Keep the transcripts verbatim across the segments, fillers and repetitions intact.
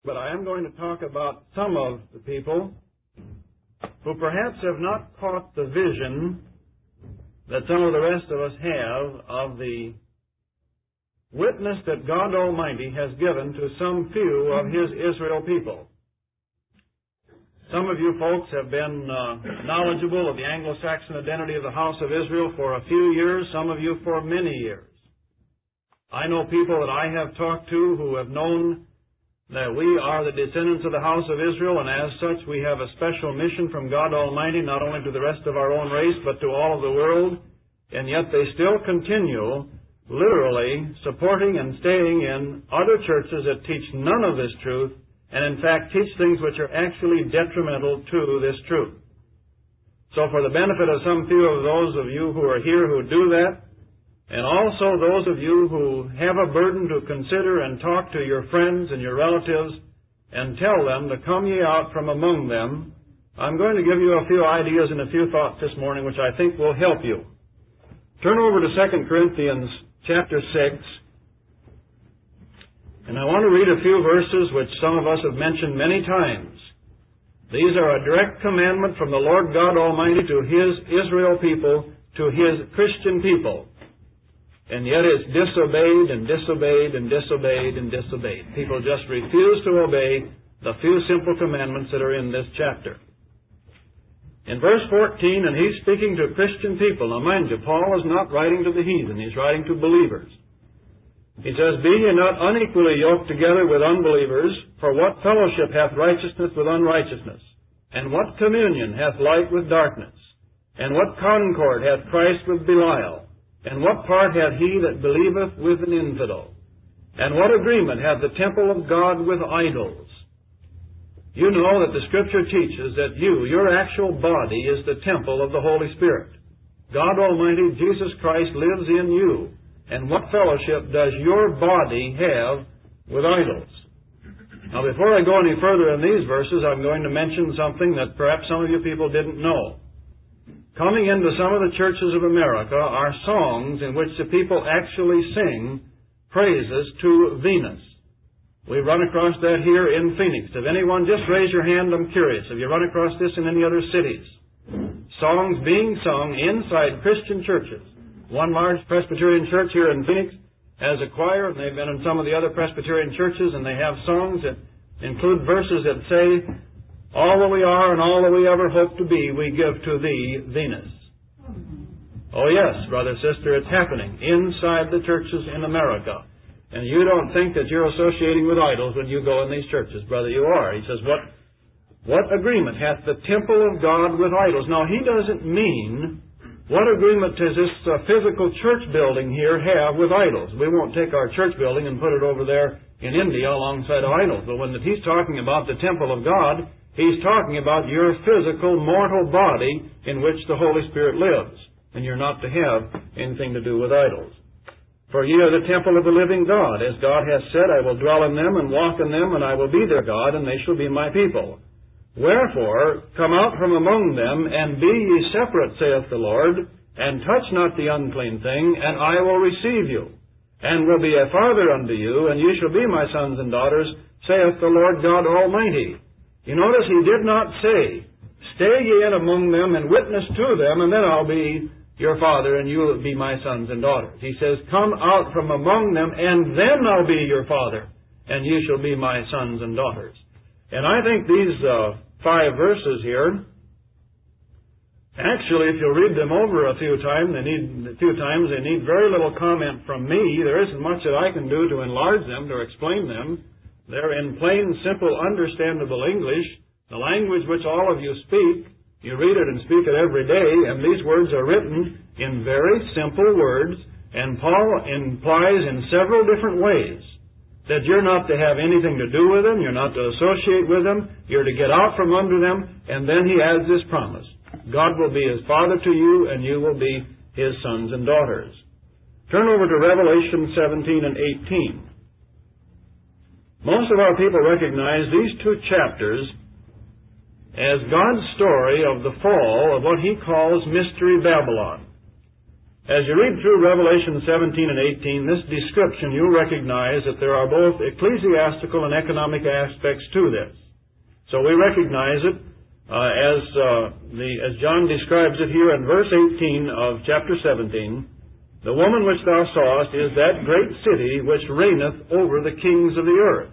but I am going to talk about some of the people who perhaps have not caught the vision that some of the rest of us have of the witness that God Almighty has given to some few of His Israel people. Some of you folks have been uh, knowledgeable of the Anglo-Saxon identity of the house of Israel for a few years, some of you for many years. I know people that I have talked to who have known that we are the descendants of the house of Israel, and as such we have a special mission from God Almighty, not only to the rest of our own race, but to all of the world, and yet they still continue literally supporting and staying in other churches that teach none of this truth, and in fact teach things which are actually detrimental to this truth. So for the benefit of some few of those of you who are here who do that, and also those of you who have a burden to consider and talk to your friends and your relatives and tell them to come ye out from among them, I'm going to give you a few ideas and a few thoughts this morning which I think will help you. Turn over to Second Corinthians chapter six, and I want to read a few verses which some of us have mentioned many times. These are a direct commandment from the Lord God Almighty to His Israel people, to His Christian people. And yet it's disobeyed and disobeyed and disobeyed and disobeyed. People just refuse to obey the few simple commandments that are in this chapter. In verse fourteen, and he's speaking to Christian people. Now mind you, Paul is not writing to the heathen. He's writing to believers. He says, Be ye not unequally yoked together with unbelievers, for what fellowship hath righteousness with unrighteousness? And what communion hath light with darkness? And what concord hath Christ with Belial? And what part hath he that believeth with an infidel? And what agreement hath the temple of God with idols? You know that the Scripture teaches that you, your actual body, is the temple of the Holy Spirit. God Almighty, Jesus Christ, lives in you. And what fellowship does your body have with idols? Now, before I go any further in these verses, I'm going to mention something that perhaps some of you people didn't know. Coming into some of the churches of America are songs in which the people actually sing praises to Venus. We run across that here in Phoenix. If anyone, just raise your hand, I'm curious. Have you run across this in any other cities? Songs being sung inside Christian churches. One large Presbyterian church here in Phoenix has a choir, and they've been in some of the other Presbyterian churches, and they have songs that include verses that say, All that we are and all that we ever hope to be, we give to thee, Venus. Oh yes, brother, sister, it's happening inside the churches in America. And you don't think that you're associating with idols when you go in these churches. Brother, you are. He says, what, what agreement hath the temple of God with idols? Now, he doesn't mean, what agreement does this uh, physical church building here have with idols? We won't take our church building and put it over there in India alongside of idols. But when he's talking about the temple of God, he's talking about your physical, mortal body in which the Holy Spirit lives. And you're not to have anything to do with idols. For ye are the temple of the living God. As God hath said, I will dwell in them and walk in them, and I will be their God, and they shall be my people. Wherefore, come out from among them, and be ye separate, saith the Lord, and touch not the unclean thing, and I will receive you, and will be a father unto you, and ye shall be my sons and daughters, saith the Lord God Almighty. You notice he did not say, Stay ye in among them and witness to them, and then I'll be your father, and you will be my sons and daughters. He says, Come out from among them, and then I'll be your father, and you shall be my sons and daughters. And I think these uh, five verses here, actually, if you'll read them over a few times, they need a few times, they need very little comment from me. There isn't much that I can do to enlarge them, to explain them. They're in plain, simple, understandable English, the language which all of you speak. You read it and speak it every day, and these words are written in very simple words, and Paul implies in several different ways that you're not to have anything to do with them, you're not to associate with them, you're to get out from under them, and then he adds this promise. God will be his father to you, and you will be his sons and daughters. Turn over to Revelation seventeen and eighteen. Most of our people recognize these two chapters as God's story of the fall of what he calls Mystery Babylon. As you read through Revelation seventeen and eighteen, this description, you recognize that there are both ecclesiastical and economic aspects to this. So we recognize it uh, as uh, the as John describes it here in verse eighteen of chapter seventeen. The woman which thou sawest is that great city which reigneth over the kings of the earth.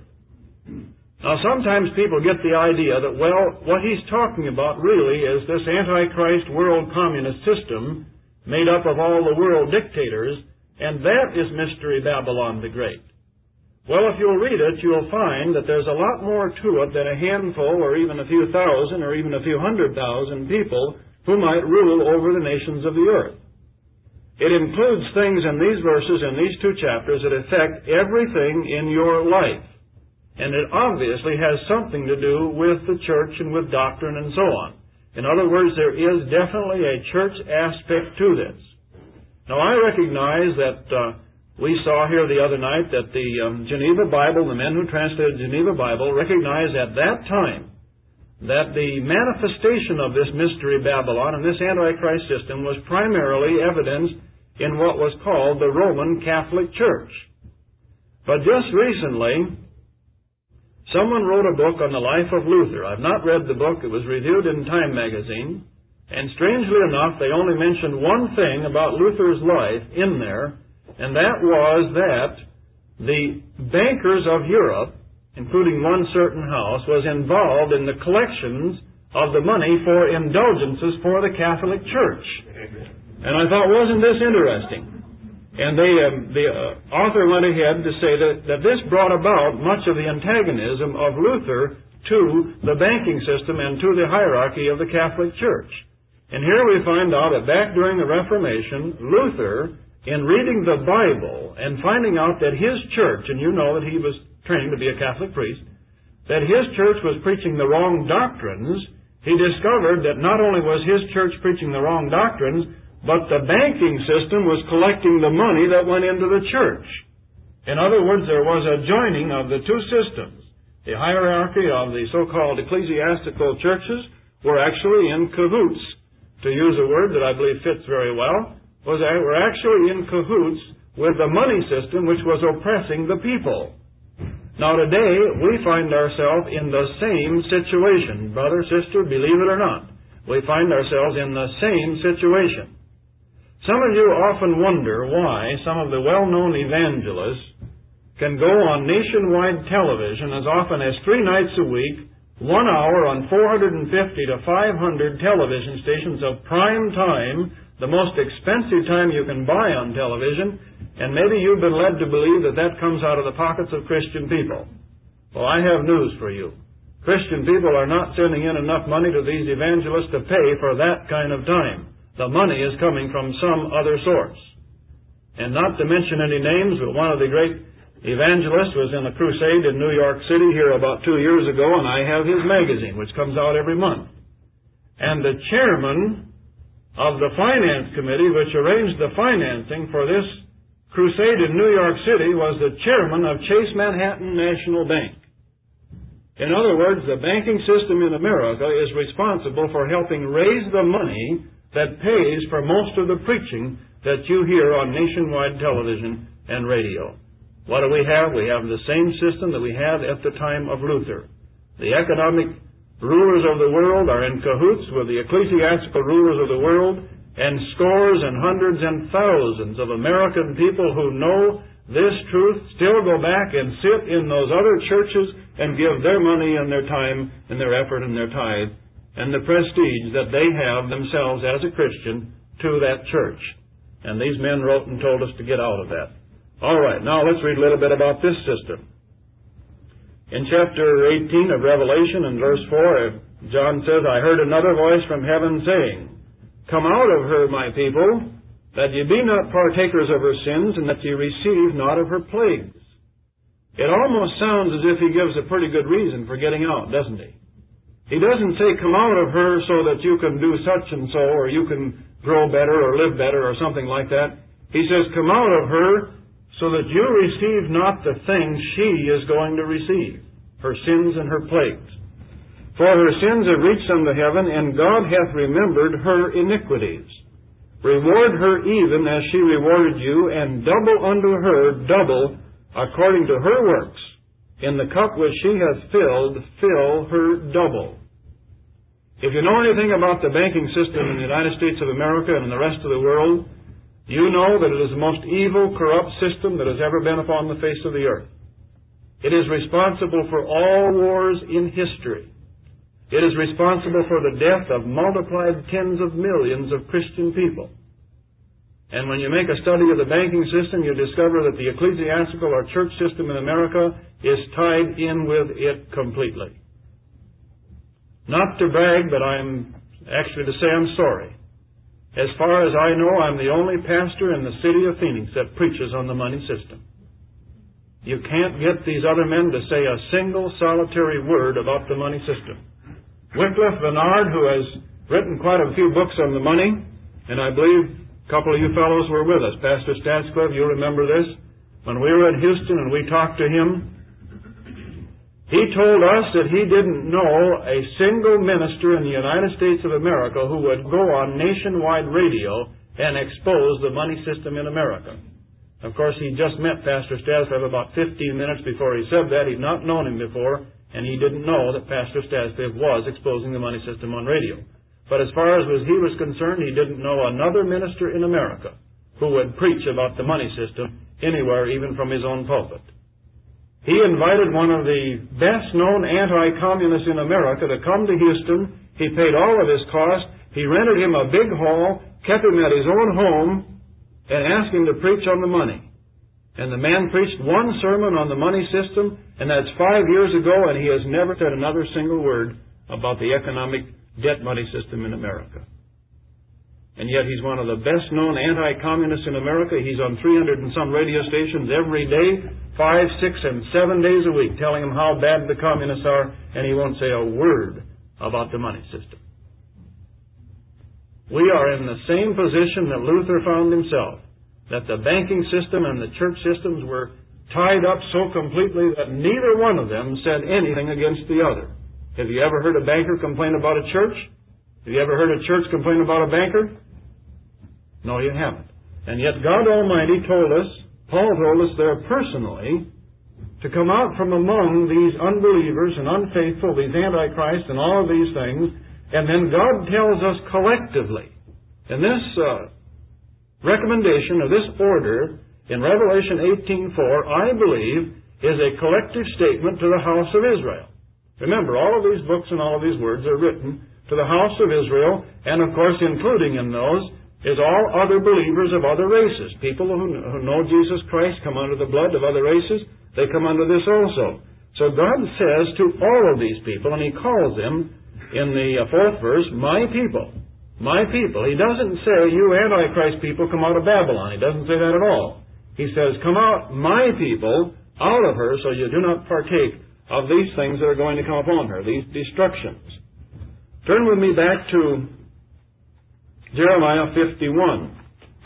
Now sometimes people get the idea that, well, what he's talking about really is this Antichrist world communist system made up of all the world dictators, and that is Mystery Babylon the Great. Well, if you'll read it, you'll find that there's a lot more to it than a handful or even a few thousand or even a few hundred thousand people who might rule over the nations of the earth. It includes things in these verses, in these two chapters, that affect everything in your life. And it obviously has something to do with the church and with doctrine and so on. In other words, there is definitely a church aspect to this. Now, I recognize that uh, we saw here the other night that the um, Geneva Bible, the men who translated the Geneva Bible, recognized at that time that the manifestation of this Mystery Babylon and this Antichrist system was primarily evidenced in what was called the Roman Catholic Church. But just recently, someone wrote a book on the life of Luther. I've not read the book. It was reviewed in Time magazine. And strangely enough, they only mentioned one thing about Luther's life in there, and that was that the bankers of Europe, including one certain house, was involved in the collections of the money for indulgences for the Catholic Church. And I thought, wasn't this interesting? And they, um, the uh, author went ahead to say that, that this brought about much of the antagonism of Luther to the banking system and to the hierarchy of the Catholic Church. And here we find out that back during the Reformation, Luther, in reading the Bible and finding out that his church, and you know that he was trained to be a Catholic priest, that his church was preaching the wrong doctrines, he discovered that not only was his church preaching the wrong doctrines, but the banking system was collecting the money that went into the church. In other words, there was a joining of the two systems. The hierarchy of the so-called ecclesiastical churches were actually in cahoots, to use a word that I believe fits very well, was they were actually in cahoots with the money system which was oppressing the people. Now today, we find ourselves in the same situation. Brother, sister, believe it or not, we find ourselves in the same situation. Some of you often wonder why some of the well-known evangelists can go on nationwide television as often as three nights a week, one hour on four hundred fifty to five hundred television stations of prime time, the most expensive time you can buy on television, and maybe you've been led to believe that that comes out of the pockets of Christian people. Well, I have news for you. Christian people are not sending in enough money to these evangelists to pay for that kind of time. The money is coming from some other source. And not to mention any names, but one of the great evangelists was in a crusade in New York City here about two years ago, and I have his magazine, which comes out every month. And the chairman of the finance committee, which arranged the financing for this crusade in New York City, was the chairman of Chase Manhattan National Bank. In other words, the banking system in America is responsible for helping raise the money that pays for most of the preaching that you hear on nationwide television and radio. What do we have? We have the same system that we had at the time of Luther. The economic rulers of the world are in cahoots with the ecclesiastical rulers of the world, and scores and hundreds and thousands of American people who know this truth still go back and sit in those other churches and give their money and their time and their effort and their tithe and the prestige that they have themselves as a Christian to that church. And these men wrote and told us to get out of that. All right, now let's read a little bit about this system. In chapter eighteen of Revelation, in verse four, John says, I heard another voice from heaven saying, Come out of her, my people, that ye be not partakers of her sins, and that ye receive not of her plagues. It almost sounds as if he gives a pretty good reason for getting out, doesn't he? He doesn't say, come out of her so that you can do such and so, or you can grow better or live better or something like that. He says, come out of her so that you receive not the things she is going to receive, her sins and her plagues. For her sins have reached unto heaven, and God hath remembered her iniquities. Reward her even as she rewarded you, and double unto her double according to her works. In the cup which she hath filled, fill her double. If you know anything about the banking system in the United States of America and in the rest of the world, you know that it is the most evil, corrupt system that has ever been upon the face of the earth. It is responsible for all wars in history. It is responsible for the death of multiplied tens of millions of Christian people. And when you make a study of the banking system, you discover that the ecclesiastical or church system in America is tied in with it completely. Not to brag, but I'm actually to say I'm sorry. As far as I know, I'm the only pastor in the city of Phoenix that preaches on the money system. You can't get these other men to say a single solitary word about the money system. Wycliffe Bernard, who has written quite a few books on the money, and I believe a couple of you fellows were with us. Pastor Statscliffe, you remember this? When we were in Houston and we talked to him, he told us that he didn't know a single minister in the United States of America who would go on nationwide radio and expose the money system in America. Of course, he just met Pastor Statscliffe about fifteen minutes before he said that. He'd not known him before, and he didn't know that Pastor Statscliffe was exposing the money system on radio. But as far as he was concerned, he didn't know another minister in America who would preach about the money system anywhere, even from his own pulpit. He invited one of the best-known anti-communists in America to come to Houston. He paid all of his costs. He rented him a big hall, kept him at his own home, and asked him to preach on the money. And the man preached one sermon on the money system, and that's five years ago, and he has never said another single word about the economic debt money system in America. And yet he's one of the best-known anti-communists in America. He's on three hundred and some radio stations every day, five, six, and seven days a week, telling them how bad the communists are, and he won't say a word about the money system. We are in the same position that Luther found himself, that the banking system and the church systems were tied up so completely that neither one of them said anything against the other. Have you ever heard a banker complain about a church? Have you ever heard a church complain about a banker? No, you haven't. And yet God Almighty told us, Paul told us there personally, to come out from among these unbelievers and unfaithful, these antichrists and all of these things, and then God tells us collectively, in this uh, recommendation of this order in Revelation eighteen four, I believe, is a collective statement to the house of Israel. Remember, all of these books and all of these words are written to the house of Israel, and of course including in those is all other believers of other races. People who, who know Jesus Christ come under the blood of other races. They come under this also. So God says to all of these people, and He calls them in the fourth verse, my people. My people. He doesn't say, you Antichrist people come out of Babylon. He doesn't say that at all. He says, come out, my people, out of her, so you do not partake of these things that are going to come upon her, these destructions. Turn with me back to Jeremiah fifty-one.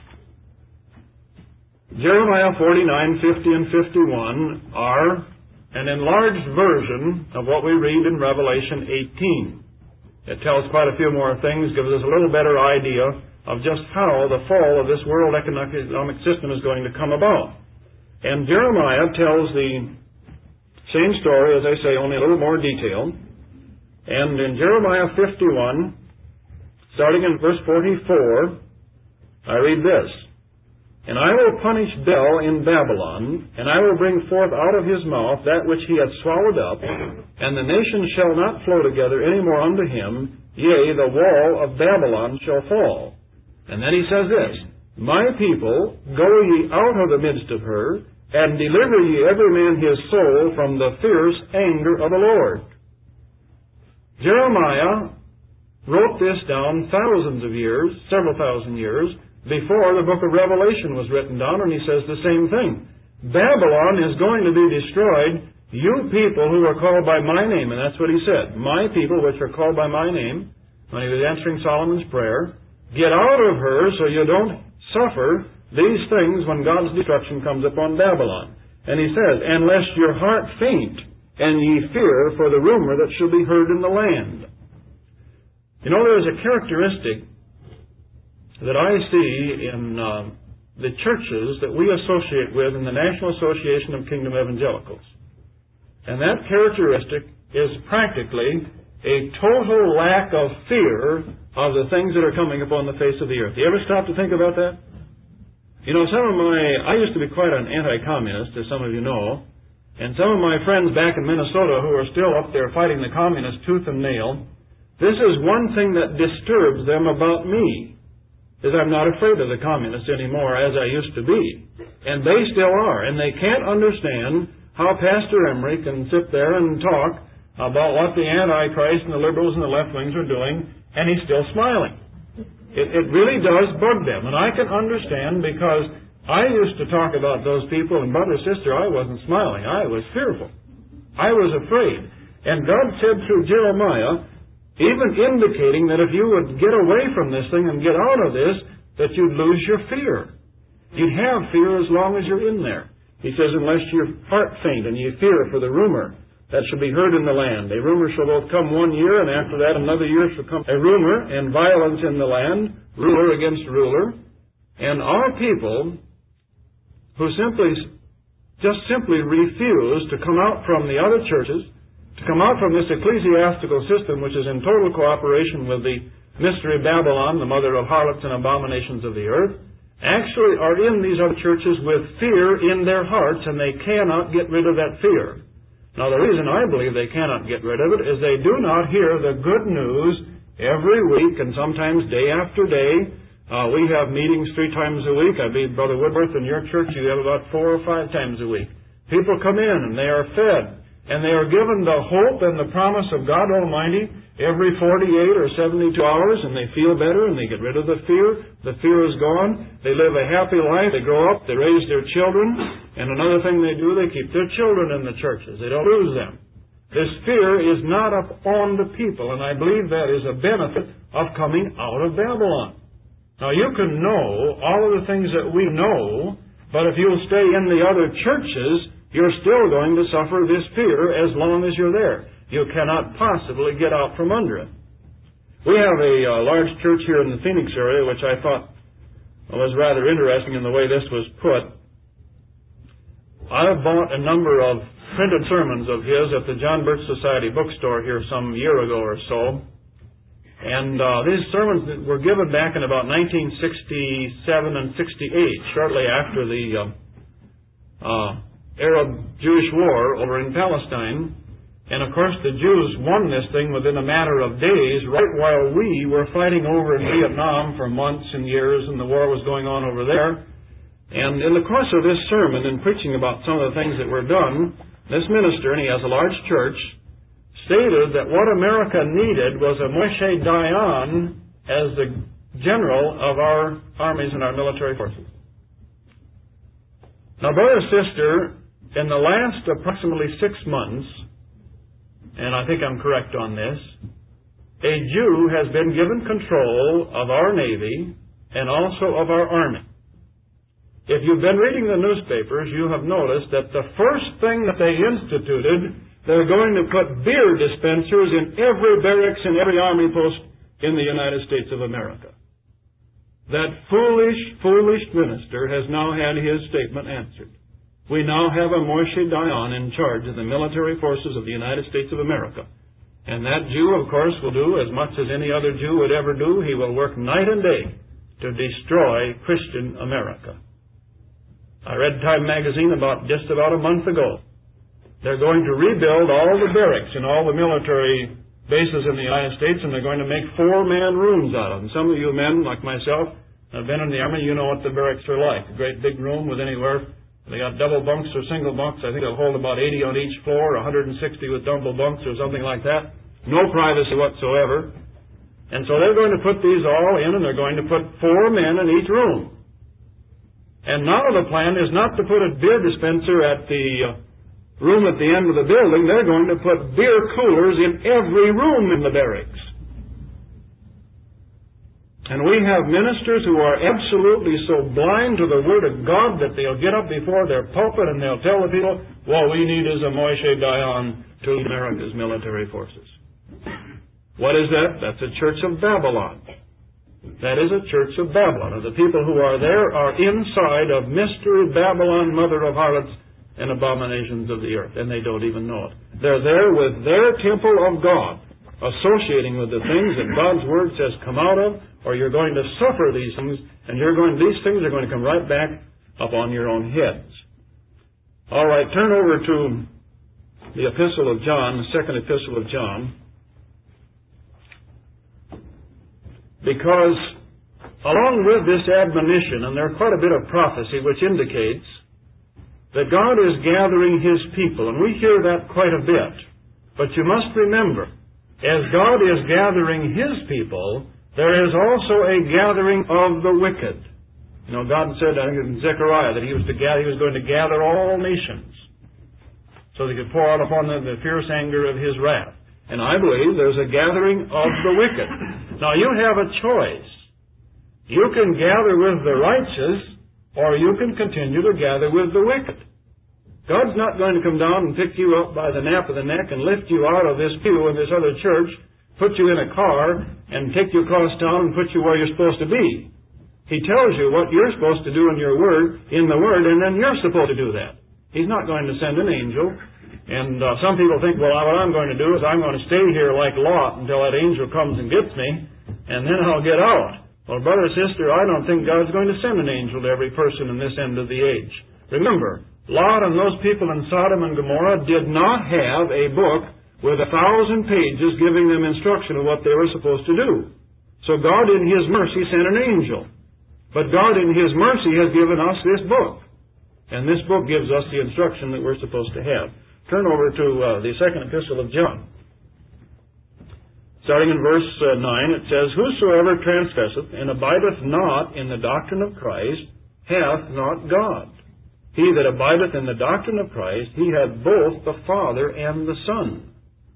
Jeremiah forty-nine, fifty, and fifty-one are an enlarged version of what we read in Revelation eighteen. It tells quite a few more things, gives us a little better idea of just how the fall of this world economic system is going to come about. And Jeremiah tells the same story, as I say, only a little more detail. And in Jeremiah fifty-one, starting in verse forty-four, I read this. And I will punish Bel in Babylon, and I will bring forth out of his mouth that which he hath swallowed up, and the nations shall not flow together any more unto him, yea, the wall of Babylon shall fall. And then he says this, my people, go ye out of the midst of her, and deliver ye every man his soul from the fierce anger of the Lord. Jeremiah wrote this down thousands of years, several thousand years, before the book of Revelation was written down, and he says the same thing. Babylon is going to be destroyed. You people who are called by my name, and that's what he said, my people which are called by my name, when he was answering Solomon's prayer, get out of her so you don't suffer these things when God's destruction comes upon Babylon. And he says, unless your heart faint, and ye fear for the rumor that shall be heard in the land. You know, there is a characteristic that I see in uh, the churches that we associate with in the National Association of Kingdom Evangelicals. And that characteristic is practically a total lack of fear of the things that are coming upon the face of the earth. You ever stop to think about that? You know, some of my, I used to be quite an anti-communist, as some of you know, and some of my friends back in Minnesota who are still up there fighting the communists tooth and nail, this is one thing that disturbs them about me, is I'm not afraid of the communists anymore as I used to be. And they still are, and they can't understand how Pastor Emery can sit there and talk about what the Antichrist and the liberals and the left-wings are doing, and he's still smiling. It, it really does bug them, and I can understand, because I used to talk about those people, and brother, sister, I wasn't smiling. I was fearful. I was afraid. And God said through Jeremiah, even indicating that if you would get away from this thing and get out of this, that you'd lose your fear. You'd have fear as long as you're in there. He says, unless your heart faint and you fear for the rumor that shall be heard in the land. A rumor shall both come one year, and after that another year shall come a rumor, and violence in the land, ruler against ruler. And our people, who simply, just simply refuse to come out from the other churches, to come out from this ecclesiastical system, which is in total cooperation with the mystery Babylon, the mother of harlots and abominations of the earth, actually are in these other churches with fear in their hearts, and they cannot get rid of that fear. Now, the reason I believe they cannot get rid of it is they do not hear the good news every week, and sometimes day after day. Uh, we have meetings three times a week. I believe, Brother Woodworth, in your church you have about four or five times a week. People come in and they are fed, and they are given the hope and the promise of God Almighty every forty-eight or seventy-two hours, and they feel better, and they get rid of the fear. The fear is gone. They live a happy life. They grow up. They raise their children. And another thing they do, they keep their children in the churches. They don't lose them. This fear is not upon the people, and I believe that is a benefit of coming out of Babylon. Now, you can know all of the things that we know, but if you'll stay in the other churches, you're still going to suffer this fear as long as you're there. You cannot possibly get out from under it. We have a uh, large church here in the Phoenix area, which I thought was rather interesting in the way this was put. I bought a number of printed sermons of his at the John Birch Society bookstore here some year ago or so. And uh, these sermons were given back in about nineteen sixty-seven and sixty-eight, shortly after the uh, uh, Arab-Jewish war over in Palestine. And of course the Jews won this thing within a matter of days, right while we were fighting over in Vietnam for months and years, and the war was going on over there. And in the course of this sermon, and preaching about some of the things that were done, this minister, and he has a large church, stated that what America needed was a Moshe Dayan as the general of our armies and our military forces. Now, brother and sister, in the last approximately six months, and I think I'm correct on this, a Jew has been given control of our Navy and also of our Army. If you've been reading the newspapers, you have noticed that the first thing that they instituted, they're going to put beer dispensers in every barracks and every army post in the United States of America. That foolish, foolish minister has now had his statement answered. We now have a Moshe Dayan in charge of the military forces of the United States of America. And that Jew, of course, will do as much as any other Jew would ever do. He will work night and day to destroy Christian America. I read Time magazine about just about a month ago. They're going to rebuild all the barracks and all the military bases in the United States, and they're going to make four-man rooms out of them. Some of you men, like myself, have been in the Army. You know what the barracks are like. A great big room with anywhere. They got double bunks or single bunks. I think they'll hold about eighty on each floor, one hundred sixty with double bunks or something like that. No privacy whatsoever. And so they're going to put these all in, and they're going to put four men in each room. And now the plan is not to put a beer dispenser at the uh, room at the end of the building. They're going to put beer coolers in every room in the barracks. And we have ministers who are absolutely so blind to the Word of God that they'll get up before their pulpit and they'll tell the people, what we need is a Moshe Dayan to America's military forces. What is that? That's a church of Babylon. That is a church of Babylon. And the people who are there are inside of Mystery Babylon, mother of harlots and abominations of the earth, and they don't even know it. They're there with their temple of God, associating with the things that God's Word says come out of, or you're going to suffer these things, and you're going, these things are going to come right back upon your own heads. All right, turn over to the Epistle of John, the second Epistle of John. Because along with this admonition, and there's quite a bit of prophecy which indicates that God is gathering His people, and we hear that quite a bit. But you must remember, as God is gathering His people, there is also a gathering of the wicked. You know, God said, I think in Zechariah, that He was to gather, He was going to gather all nations, so that He could pour out upon them the fierce anger of His wrath. And I believe there's a gathering of the wicked. Now, you have a choice. You can gather with the righteous, or you can continue to gather with the wicked. God's not going to come down and pick you up by the nape of the neck and lift you out of this pew in this other church, put you in a car, and take you across town and put you where you're supposed to be. He tells you what you're supposed to do in your word, in the Word, and then you're supposed to do that. He's not going to send an angel. And uh, some people think, well, what I'm going to do is I'm going to stay here like Lot until that angel comes and gets me, and then I'll get out. Well, brother or sister, I don't think God's going to send an angel to every person in this end of the age. Remember, Lot and those people in Sodom and Gomorrah did not have a book with a thousand pages giving them instruction of what they were supposed to do. So God in His mercy sent an angel. But God in His mercy has given us this book. And this book gives us the instruction that we're supposed to have. Turn over to uh, the second epistle of John. Starting in verse uh, nine, it says, Whosoever transgresseth and abideth not in the doctrine of Christ hath not God. He that abideth in the doctrine of Christ, he hath both the Father and the Son.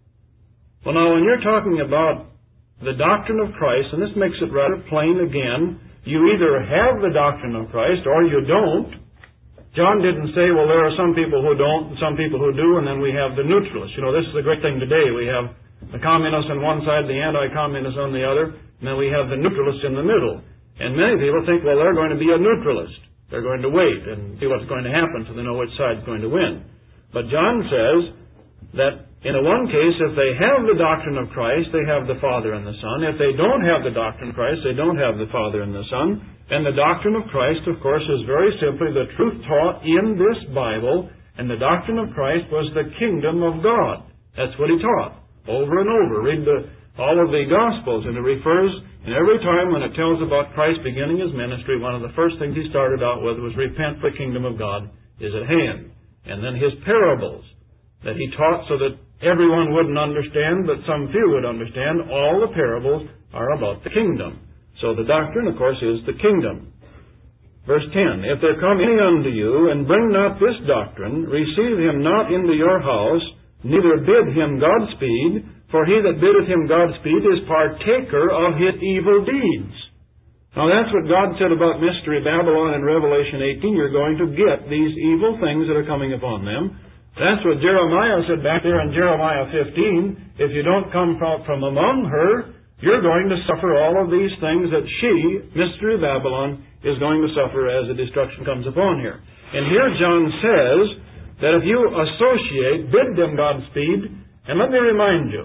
Well, now, when you're talking about the doctrine of Christ, and this makes it rather plain again, you either have the doctrine of Christ or you don't. John didn't say, well, there are some people who don't and some people who do, and then we have the neutralists. You know, this is the great thing today. We have the communists on one side, the anti-communists on the other, and then we have the neutralists in the middle. And many people think, well, they're going to be a neutralist. They're going to wait and see what's going to happen so they know which side's going to win. But John says that in the one case, if they have the doctrine of Christ, they have the Father and the Son. If they don't have the doctrine of Christ, they don't have the Father and the Son. And the doctrine of Christ, of course, is very simply the truth taught in this Bible. And the doctrine of Christ was the kingdom of God. That's what He taught over and over. Read the, all of the Gospels, and it refers, and every time when it tells about Christ beginning His ministry, one of the first things He started out with was, repent, the kingdom of God is at hand. And then His parables that He taught so that everyone wouldn't understand, but some few would understand. All the parables are about the kingdom. So the doctrine, of course, is the kingdom. Verse ten, If there come any unto you, and bring not this doctrine, receive him not into your house, neither bid him Godspeed, for he that biddeth him Godspeed is partaker of his evil deeds. Now that's what God said about Mystery Babylon in Revelation eighteen. You're going to get these evil things that are coming upon them. That's what Jeremiah said back there in Jeremiah fifteen. If you don't come from, from among her, you're going to suffer all of these things that she, Mystery Babylon, is going to suffer as the destruction comes upon her. And here John says that if you associate, bid them Godspeed, and let me remind you,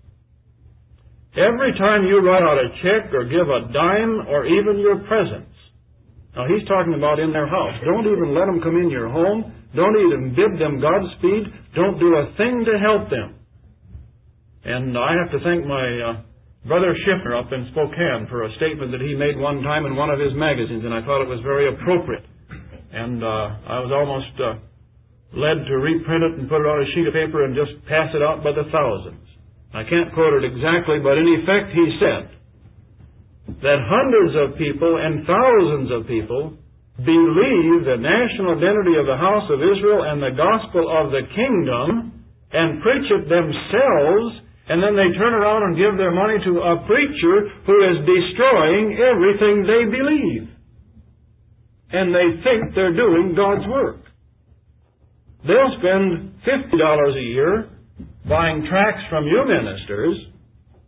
every time you write out a check or give a dime or even your presents, now he's talking about in their house. Don't even let them come in your home. Don't even bid them Godspeed. Don't do a thing to help them. And I have to thank my uh, brother Schiffner up in Spokane for a statement that he made one time in one of his magazines, and I thought it was very appropriate. And uh, I was almost uh, led to reprint it and put it on a sheet of paper and just pass it out by the thousands. I can't quote it exactly, but in effect he said that hundreds of people and thousands of people believe the national identity of the house of Israel and the gospel of the kingdom and preach it themselves, and then they turn around and give their money to a preacher who is destroying everything they believe. And they think they're doing God's work. They'll spend fifty dollars a year buying tracts from you ministers,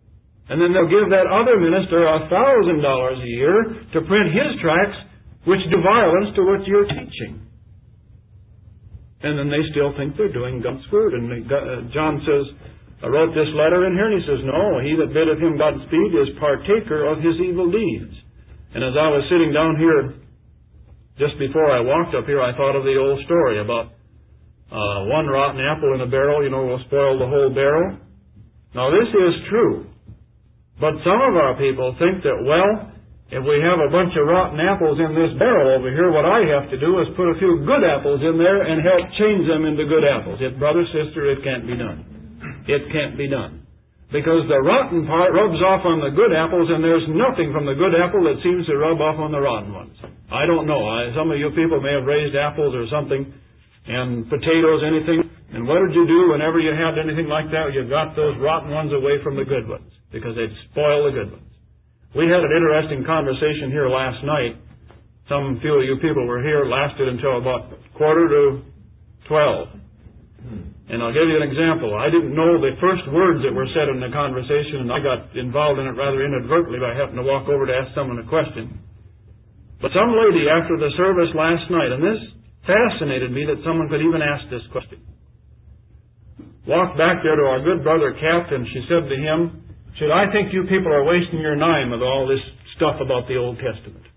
And then they'll give that other minister a thousand dollars a year to print his tracts, which do violence to what you're teaching. And then they still think they're doing God's word. And John says, I wrote this letter in here, and he says, no, he that biddeth him Godspeed is partaker of his evil deeds. And as I was sitting down here, just before I walked up here, I thought of the old story about uh, one rotten apple in a barrel, you know, will spoil the whole barrel. Now, this is true. But some of our people think that, well, if we have a bunch of rotten apples in this barrel over here, what I have to do is put a few good apples in there and help change them into good apples. It, brother, sister, it can't be done. It can't be done. Because the rotten part rubs off on the good apples, and there's nothing from the good apple that seems to rub off on the rotten ones. I don't know. I, some of you people may have raised apples or something, and potatoes, anything. And what did you do whenever you had anything like that? You got those rotten ones away from the good ones, because they'd spoil the good ones. We had an interesting conversation here last night. Some few of you people were here. It lasted until about quarter to twelve. And I'll give you an example. I didn't know the first words that were said in the conversation, and I got involved in it rather inadvertently by having to walk over to ask someone a question. But some lady after the service last night, and this fascinated me that someone could even ask this question, walked back there to our good brother Captain. She said to him, she said, I think you people are wasting your time with all this stuff about the Old Testament.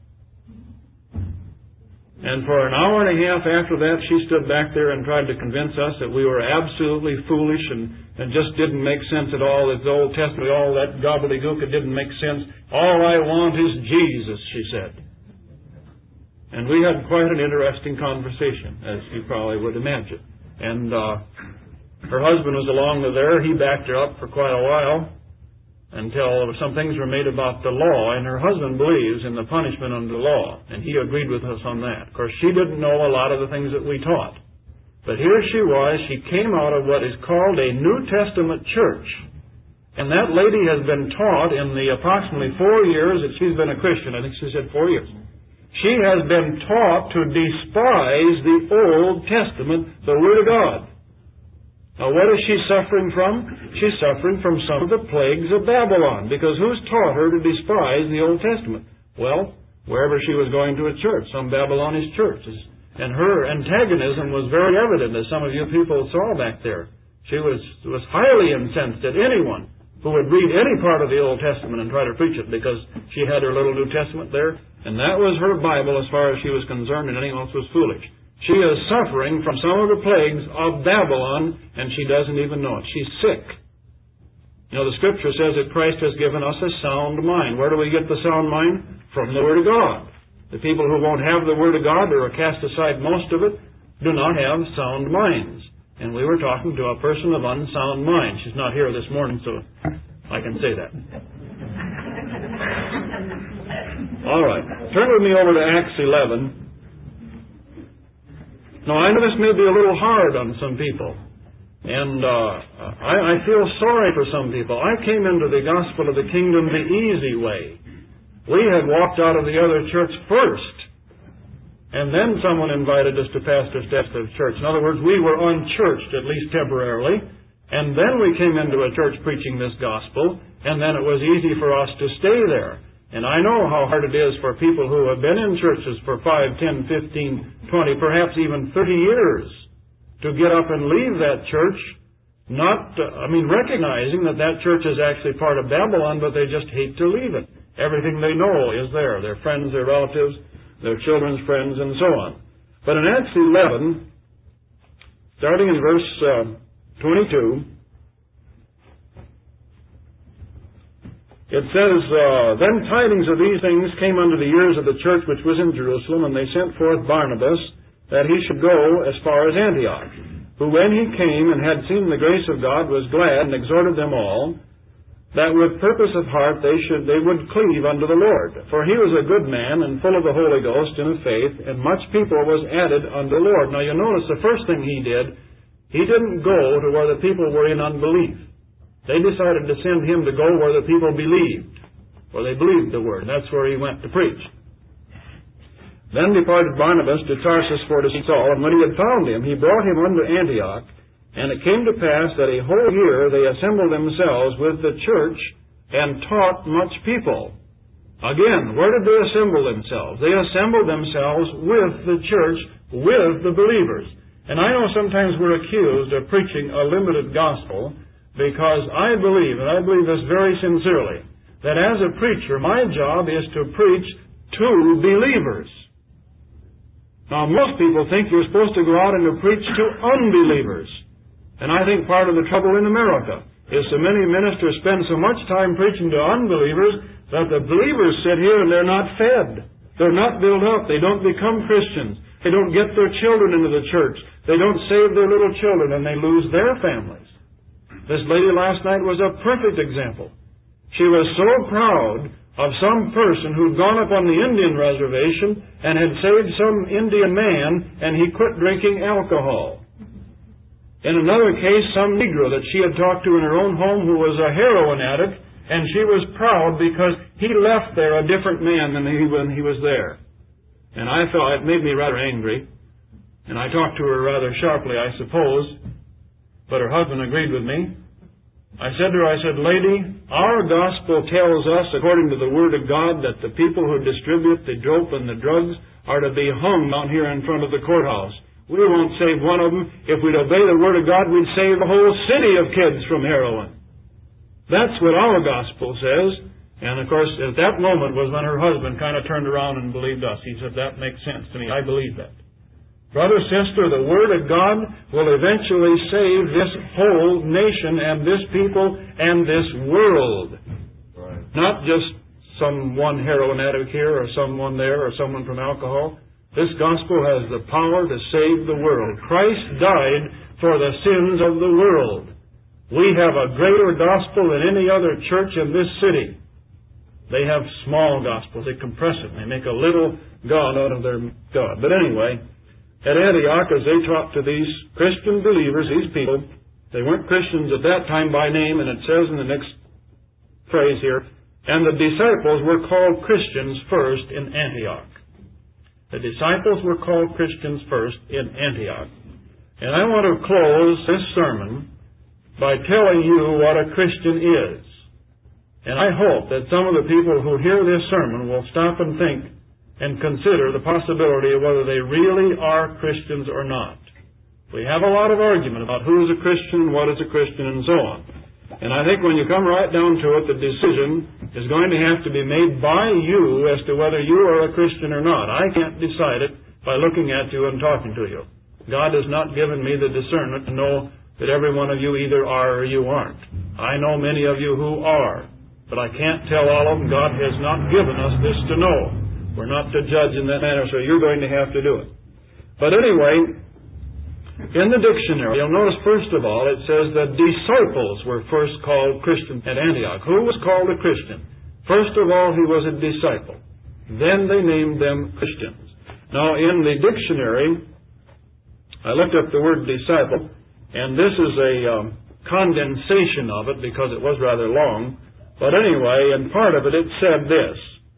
And for an hour and a half after that, she stood back there and tried to convince us that we were absolutely foolish and, and just didn't make sense at all. That the Old Testament, all that gobbledygook, it didn't make sense. All I want is Jesus, she said. And we had quite an interesting conversation, as you probably would imagine. And uh, her husband was along with her. He backed her up for quite a while until some things were made about the law, and her husband believes in the punishment under the law, and he agreed with us on that. Of course, she didn't know a lot of the things that we taught. But here she was, she came out of what is called a New Testament church. And that lady has been taught in the approximately four years that she's been a Christian. I think she said four years. She has been taught to despise the Old Testament, the Word of God. Now, what is she suffering from? She's suffering from some of the plagues of Babylon, because who's taught her to despise the Old Testament? Well, wherever she was going to a church, some Babylonish churches. And her antagonism was very evident, as some of you people saw back there. She was, was highly incensed at anyone who would read any part of the Old Testament and try to preach it, because she had her little New Testament there, and that was her Bible as far as she was concerned, and anything else was foolish. She is suffering from some of the plagues of Babylon, and she doesn't even know it. She's sick. You know, the Scripture says that Christ has given us a sound mind. Where do we get the sound mind? From the Word of God. The people who won't have the Word of God, or cast aside most of it, do not have sound minds. And we were talking to a person of unsound mind. She's not here this morning, so I can say that. All right. Turn with me over to Acts eleven. Now, I know this may be a little hard on some people, and uh, I, I feel sorry for some people. I came into the gospel of the kingdom the easy way. We had walked out of the other church first, and then someone invited us to Pastor Stetzler's church. In other words, we were unchurched, at least temporarily, and then we came into a church preaching this gospel, and then it was easy for us to stay there. And I know how hard it is for people who have been in churches for five, ten, fifteen, twenty, perhaps even thirty years to get up and leave that church, not, uh, I mean, recognizing that that church is actually part of Babylon, but they just hate to leave it. Everything they know is there. Their friends, their relatives, their children's friends, and so on. But in Acts eleven, starting in verse uh, twenty-two, it says, uh, Then tidings of these things came unto the ears of the church which was in Jerusalem, and they sent forth Barnabas, that he should go as far as Antioch, who when he came and had seen the grace of God was glad, and exhorted them all, that with purpose of heart they should they would cleave unto the Lord. For he was a good man, and full of the Holy Ghost and of faith, and much people was added unto the Lord. Now you notice the first thing he did, he didn't go to where the people were in unbelief. They decided to send him to go where the people believed, where they believed the word. That's where he went to preach. Then departed Barnabas to Tarsus for to see Saul, and when he had found him, he brought him unto Antioch. And it came to pass that a whole year they assembled themselves with the church and taught much people. Again, where did they assemble themselves? They assembled themselves with the church, with the believers. And I know sometimes we're accused of preaching a limited gospel, because I believe, and I believe this very sincerely, that as a preacher, my job is to preach to believers. Now, most people think you're supposed to go out and to preach to unbelievers. And I think part of the trouble in America is so many ministers spend so much time preaching to unbelievers that the believers sit here and they're not fed. They're not built up. They don't become Christians. They don't get their children into the church. They don't save their little children, and they lose their families. This lady last night was a perfect example. She was so proud of some person who'd gone up on the Indian reservation and had saved some Indian man, and he quit drinking alcohol. In another case, some Negro that she had talked to in her own home who was a heroin addict, and she was proud because he left there a different man than he when he was there. And I thought, it made me rather angry, and I talked to her rather sharply, I suppose, but her husband agreed with me. I said to her, I said, "Lady, our gospel tells us, according to the Word of God, that the people who distribute the dope and the drugs are to be hung down here in front of the courthouse. We won't save one of them. If we'd obey the Word of God, we'd save the whole city of kids from heroin." That's what our gospel says. And, of course, at that moment was when her husband kind of turned around and believed us. He said, "That makes sense to me. I believe that." Brother, sister, the Word of God will eventually save this whole nation and this people and this world. Right. Not just some one heroin addict here or someone there or someone from alcohol. This gospel has the power to save the world. Christ died for the sins of the world. We have a greater gospel than any other church in this city. They have small gospels. They compress it and they make a little God out of their God. But anyway, at Antioch, as they talked to these Christian believers, these people, they weren't Christians at that time by name, and it says in the next phrase here, and the disciples were called Christians first in Antioch. The disciples were called Christians first in Antioch. And I want to close this sermon by telling you what a Christian is. And I hope that some of the people who hear this sermon will stop and think and consider the possibility of whether they really are Christians or not. We have a lot of argument about who is a Christian, what is a Christian, and so on. And I think when you come right down to it, the decision is going to have to be made by you as to whether you are a Christian or not. I can't decide it by looking at you and talking to you. God has not given me the discernment to know that every one of you either are or you aren't. I know many of you who are, but I can't tell all of them. God has not given us this to know. We're not to judge in that manner, so you're going to have to do it. But anyway, in the dictionary, you'll notice first of all, it says that disciples were first called Christians at Antioch. Who was called a Christian? First of all, he was a disciple. Then they named them Christians. Now, in the dictionary, I looked up the word disciple, and this is a um, condensation of it because it was rather long. But anyway, in part of it, it said this: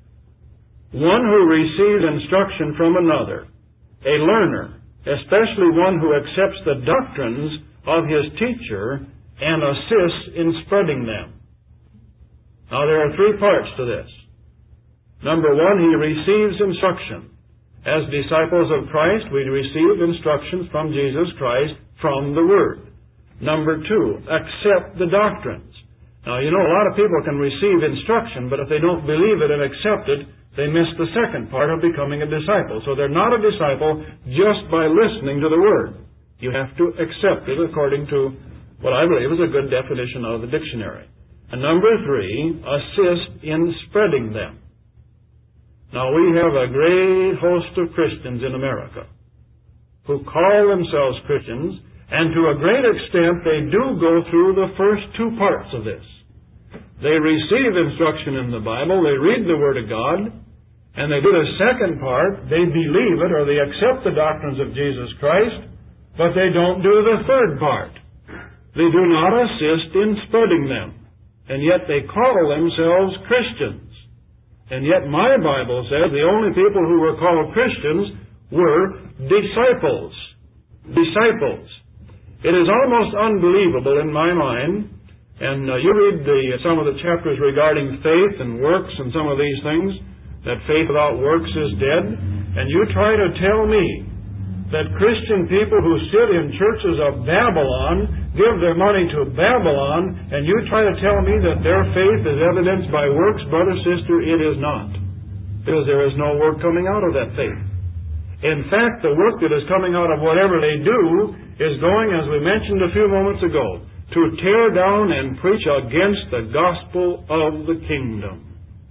one who receives instruction from another, a learner, especially one who accepts the doctrines of his teacher and assists in spreading them. Now, there are three parts to this. Number one, he receives instruction. As disciples of Christ, we receive instructions from Jesus Christ from the Word. Number two, accept the doctrines. Now, you know, a lot of people can receive instruction, but if they don't believe it and accept it, they miss the second part of becoming a disciple. So they're not a disciple just by listening to the Word. You have to accept it according to what I believe is a good definition of the dictionary. And number three, assist in spreading them. Now, we have a great host of Christians in America who call themselves Christians, and to a great extent they do go through the first two parts of this. They receive instruction in the Bible, they read the Word of God, and they do the second part, they believe it or they accept the doctrines of Jesus Christ, but they don't do the third part. They do not assist in spreading them, and yet they call themselves Christians. And yet my Bible says the only people who were called Christians were disciples. Disciples. It is almost unbelievable in my mind And uh, you read the, some of the chapters regarding faith and works and some of these things, that faith without works is dead. And you try to tell me that Christian people who sit in churches of Babylon give their money to Babylon, and you try to tell me that their faith is evidenced by works, brother, sister, it is not. Because there is no work coming out of that faith. In fact, the work that is coming out of whatever they do is going, as we mentioned a few moments ago, to tear down and preach against the gospel of the kingdom.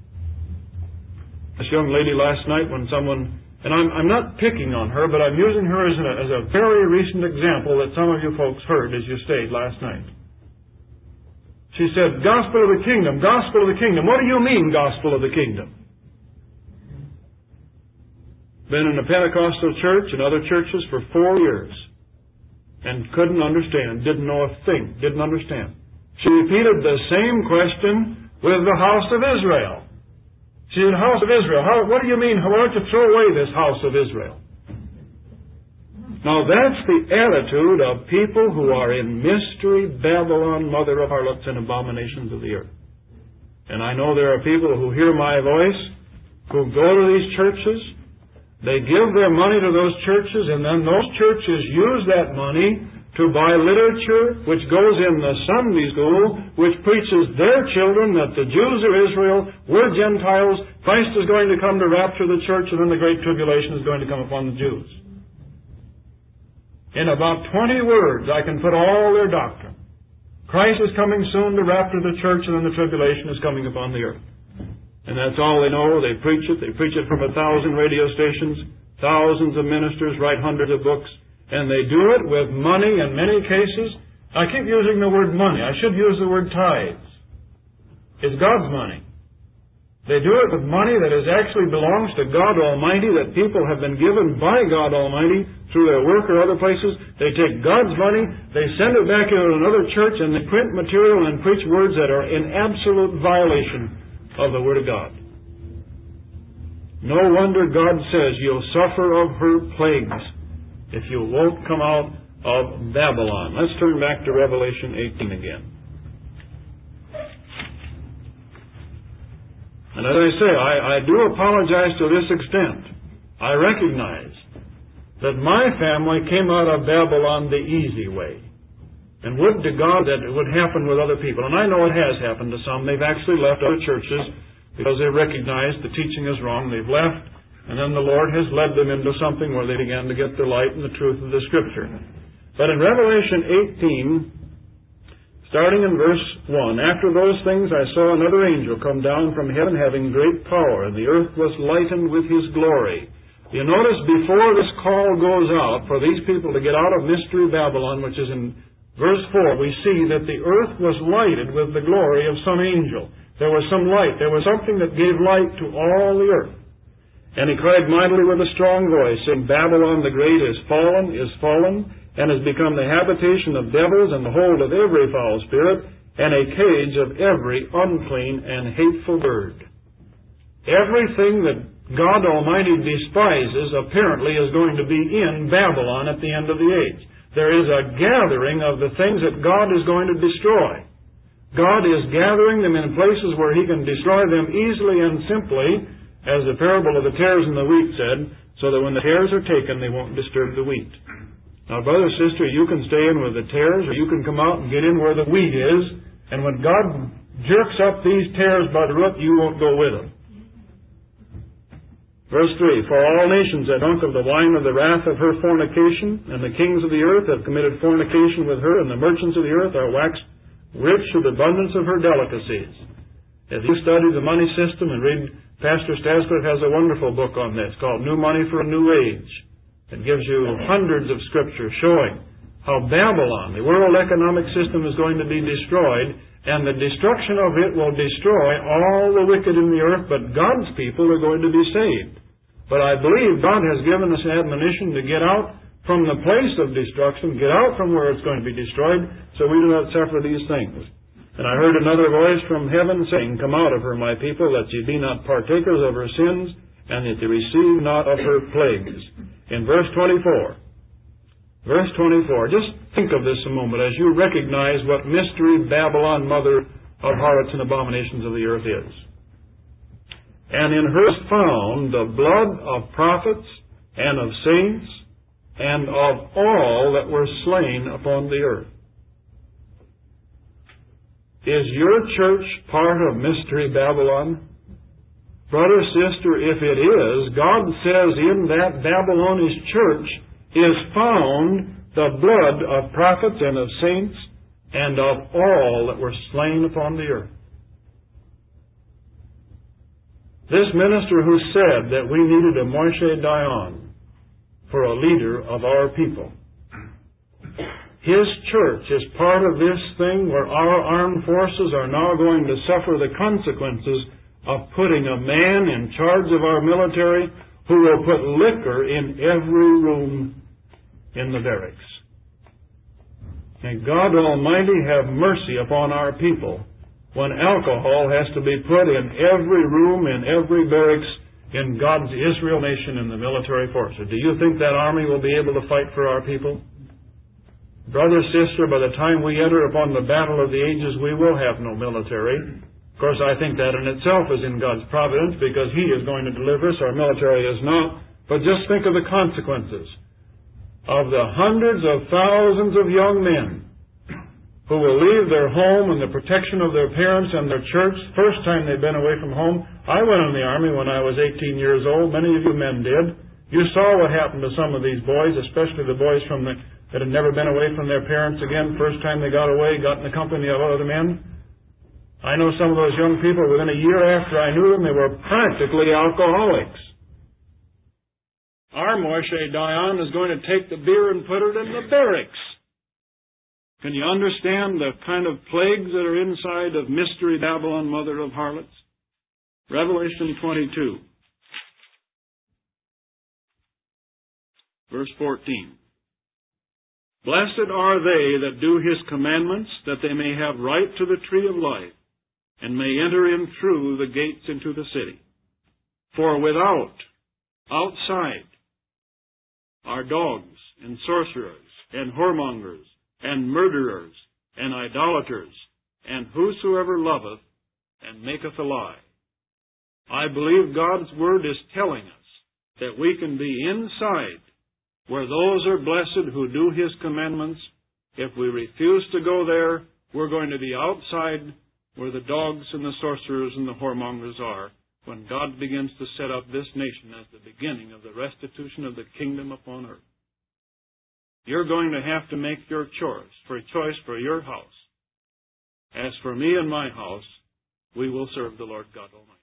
This young lady last night, when someone, and I'm, I'm not picking on her, but I'm using her as a, as a very recent example that some of you folks heard as you stayed last night. She said, gospel of the kingdom, gospel of the kingdom. What do you mean, gospel of the kingdom? Been in a Pentecostal church and other churches for four years and couldn't understand, didn't know a thing, didn't understand. She repeated the same question with the house of Israel. She said, house of Israel, how, what do you mean, why don't you throw away this house of Israel? Now that's the attitude of people who are in mystery Babylon, mother of harlots and abominations of the earth. And I know there are people who hear my voice, who go to these churches. They give their money to those churches, and then those churches use that money to buy literature which goes in the Sunday school, which preaches their children that the Jews are Israel, we're Gentiles, Christ is going to come to rapture the church, and then the Great Tribulation is going to come upon the Jews. In about twenty words, I can put all their doctrine. Christ is coming soon to rapture the church, and then the tribulation is coming upon the earth. And that's all they know. They preach it. They preach it from a thousand radio stations. Thousands of ministers write hundreds of books. And they do it with money in many cases. I keep using the word money. I should use the word tithes. It's God's money. They do it with money that is actually belongs to God Almighty, that people have been given by God Almighty through their work or other places. They take God's money, they send it back into another church, and they print material and preach words that are in absolute violation of the Word of God. No wonder God says you'll suffer of her plagues if you won't come out of Babylon. Let's turn back to Revelation eighteen again. And as I say, I, I do apologize to this extent. I recognize that my family came out of Babylon the easy way. And would to God that it would happen with other people. And I know it has happened to some. They've actually left other churches because they recognize the teaching is wrong. They've left, and then the Lord has led them into something where they began to get the light and the truth of the Scripture. But in Revelation eighteen, starting in verse one, after those things I saw another angel come down from heaven having great power, and the earth was lightened with his glory. You notice before this call goes out for these people to get out of Mystery Babylon, which is in verse four, we see that the earth was lighted with the glory of some angel. There was some light. There was something that gave light to all the earth. And he cried mightily with a strong voice, saying, Babylon the great is fallen, is fallen, and has become the habitation of devils and the hold of every foul spirit, and a cage of every unclean and hateful bird. Everything that God Almighty despises apparently is going to be in Babylon at the end of the age. There is a gathering of the things that God is going to destroy. God is gathering them in places where He can destroy them easily and simply, as the parable of the tares and the wheat said, so that when the tares are taken, they won't disturb the wheat. Now, brother, sister, you can stay in with the tares, or you can come out and get in where the wheat is, and when God jerks up these tares by the root, you won't go with them. Verse three, For all nations have drunk of the wine of the wrath of her fornication, and the kings of the earth have committed fornication with her, and the merchants of the earth are waxed rich with abundance of her delicacies. If you study the money system and read, Pastor Stassler has a wonderful book on this called New Money for a New Age. It gives you hundreds of scriptures showing how Babylon, the world economic system, is going to be destroyed, and the destruction of it will destroy all the wicked in the earth, but God's people are going to be saved. But I believe God has given us admonition to get out from the place of destruction, get out from where it's going to be destroyed, so we do not suffer these things. And I heard another voice from heaven saying, Come out of her, my people, that ye be not partakers of her sins, and that ye receive not of her plagues. In verse twenty-four, Verse twenty-four. Just think of this a moment as you recognize what mystery Babylon, mother of harlots and abominations of the earth is. And in her is found the blood of prophets and of saints and of all that were slain upon the earth. Is your church part of mystery Babylon? Brother, sister, if it is, God says in that Babylonish church is found the blood of prophets and of saints and of all that were slain upon the earth. This minister who said that we needed a Moshe Dayan for a leader of our people, his church is part of this thing where our armed forces are now going to suffer the consequences of putting a man in charge of our military who will put liquor in every room in the barracks. May God Almighty have mercy upon our people when alcohol has to be put in every room, in every barracks, in God's Israel nation in the military forces. Do you think that army will be able to fight for our people? Brother, sister, by the time we enter upon the battle of the ages, we will have no military. Of course, I think that in itself is in God's providence because He is going to deliver us. Our military is not. But just think of the consequences of the hundreds of thousands of young men who will leave their home and the protection of their parents and their church first time they've been away from home. I went in the Army when I was eighteen years old. Many of you men did. You saw what happened to some of these boys, especially the boys from the, that had never been away from their parents again. First time they got away, got in the company of other men. I know some of those young people, within a year after I knew them, they were practically alcoholics. Our Moshe Dayan is going to take the beer and put it in the barracks. Can you understand the kind of plagues that are inside of Mystery Babylon, mother of harlots? Revelation twenty-two, verse fourteen. Blessed are they that do His commandments, that they may have right to the tree of life, and may enter in through the gates into the city. For without, outside, are dogs, and sorcerers, and whoremongers, and murderers, and idolaters, and whosoever loveth, and maketh a lie. I believe God's Word is telling us that we can be inside, where those are blessed who do His commandments. If we refuse to go there, we're going to be outside, where the dogs and the sorcerers and the whoremongers are, when God begins to set up this nation as the beginning of the restitution of the kingdom upon earth. You're going to have to make your choice for a choice for your house. As for me and my house, we will serve the Lord God Almighty.